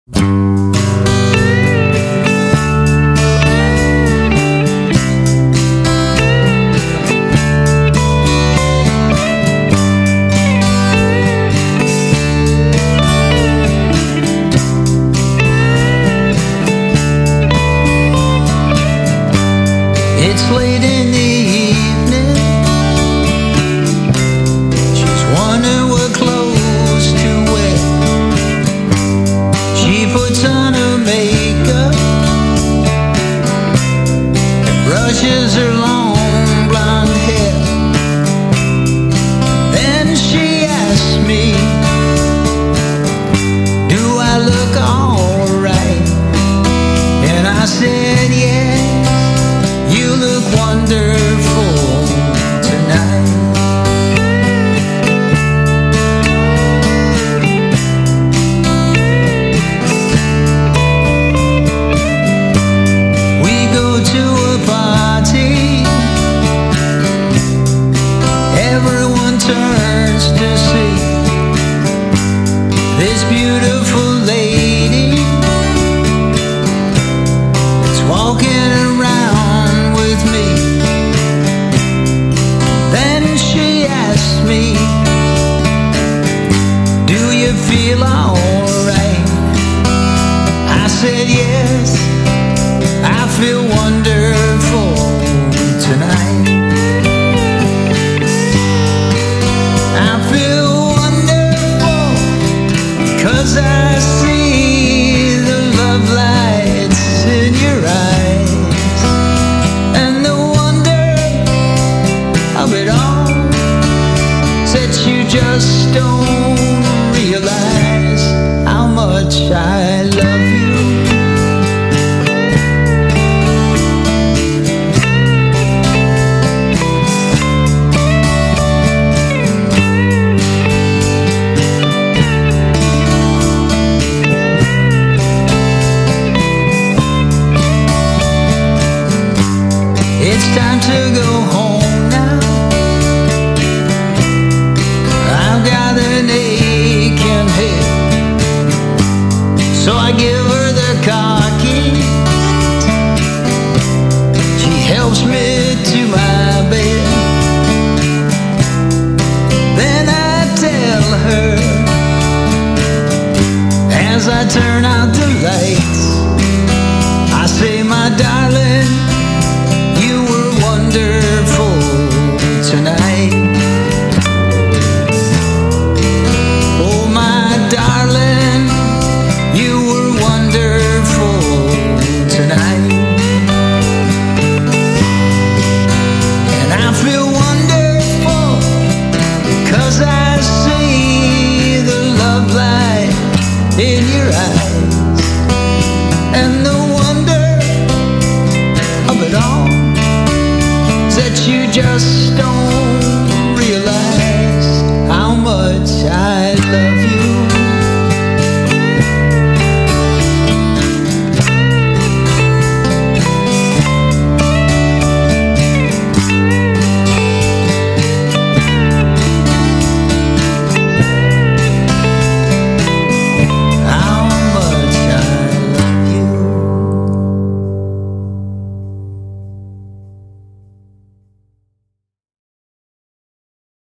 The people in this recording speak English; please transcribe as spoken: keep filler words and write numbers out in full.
It's late in the evening. She's wondering what clothes to wear. She puts on her makeup and brushes her long blonde hair. Then she asks me, do I look alright? And I said, yeah. You look wonderful tonight. We go to a party. Everyone turns to see this beautiful lady that's walking around with me. Then she asked me, do you feel alright? I said yes, I feel wonderful tonight. I feel wonderful 'cause I see the love lights in your eyes. And the wonder of it all is that you just don't realize how much I love you. It's time to go home now. I've got an aching head, so I give her the car keys. She helps me to my bed. Then I tell her, as I turn out the lights,